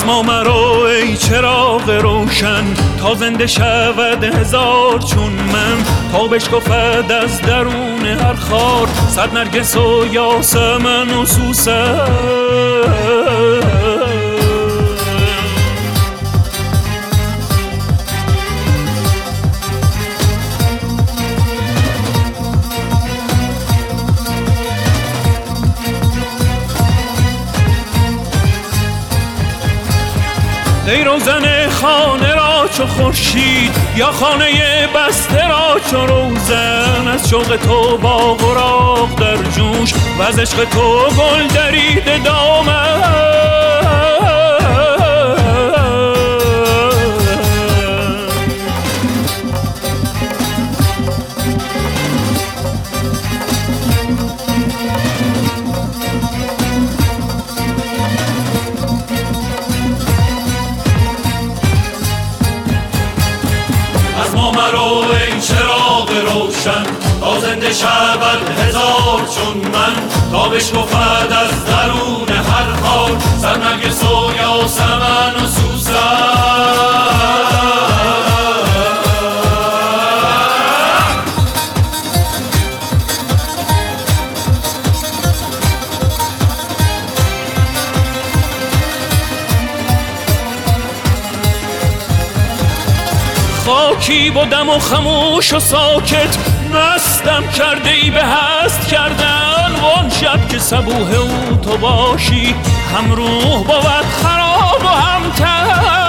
از ما مرو ای چراغ روشن، تا زنده شود هزار چون من، تا بشکفد از درون هر خار صد نرگس و یاسمن و سوسن. ای روزن خانه را چو خورشید، یا خانه بسته را چو روزن، از شوق تو باغ و راغ در جوش، و از عشق تو گل دریده دامن. از ما مرو ای چراغ روشن، تا زنده شود هزار چون من، تا بشکفد از درون هر خار صد نرگس و یاسمن و سوسن. خاکی بودم و خموش و ساکت، مستم کرده ای به هست کردن، وان شب که صبوح او تو باشی، هم روح بود خراب و هم تن.